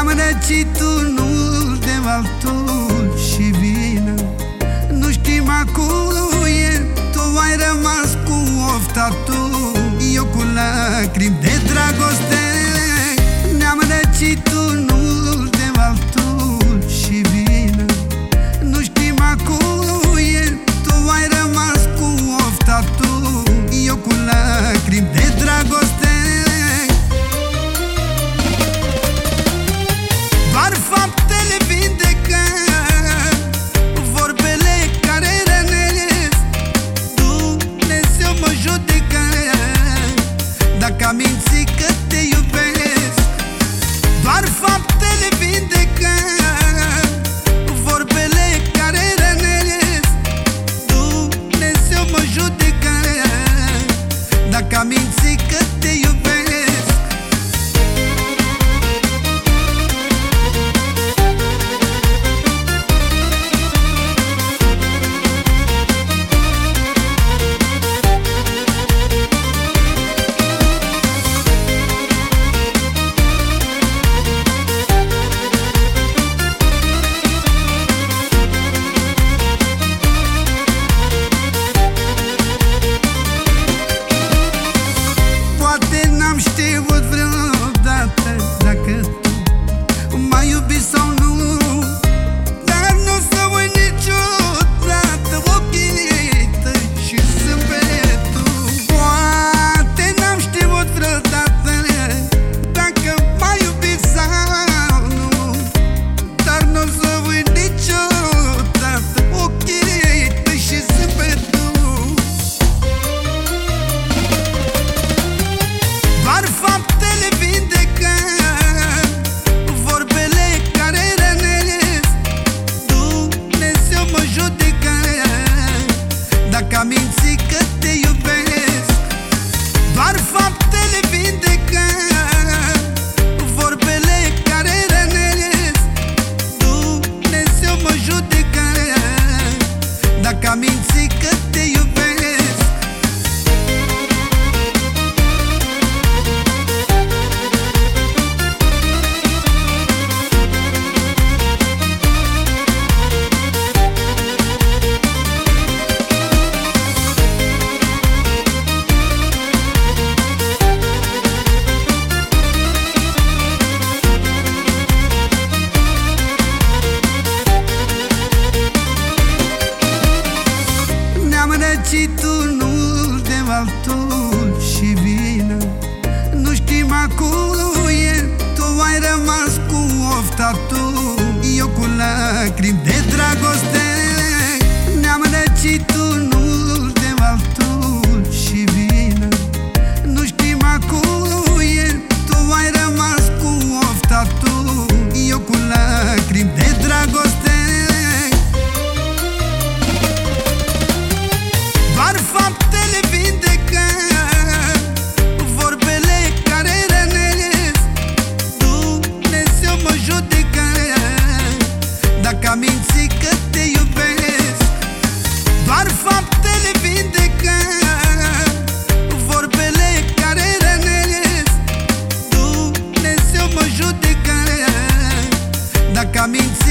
Ne-am răcit unul de altul și vină. Nu știm acuie, tu ai rămas cu ofta tu, eu cu lacrimi de dragoste. Ne-am răcit unul de altul și vină. Nu știm acuie, tu ai rămas cu ofta tu, eu cu lacrimi de dragoste. Doar faptele vindecă, vorbele care rănesc, Dumnezeu mă judecă dacă am mințit că te iubesc. Doar faptele vindecă, vorbele care rănesc, Dumnezeu mă judecă dacă am mințit că te iubesc. N-am știut vreodată dacă tu m-ai iubit sau nu, dar nu o să uit niciodată ochii tăi și zâmbetul. Poate n-am știut vreodată dacă m-ai iubit sau nu, dar nu o să uit niciodată ochii tăi și zâmbetul. Doar faptele vindecă, vorbele care rănesc, Dumnezeu mă judecă dacă am mințit că te iubesc. Doar faptele vindecă, vorbele care rănesc, Dumnezeu mă judecă dacă am mințit că te iubesc. Ne-am răcit unul de altul și vină. Nu știm acuie, tu ai rămas cu ofta tu, eu cu lacrimi de dragoste. Ne-am răcit unul de altul și vină. Nu știm acuie, tu ai rămas cu ofta tu, eu cu lacrimi de dragoste. Doar faptele vindecă, vorbele care rănesc, Dumnezeu mă judecă dacă am mințit că te iubesc. Doar faptele vindecă, vorbele care rănesc, Dumnezeu mă judecă dacă am mințit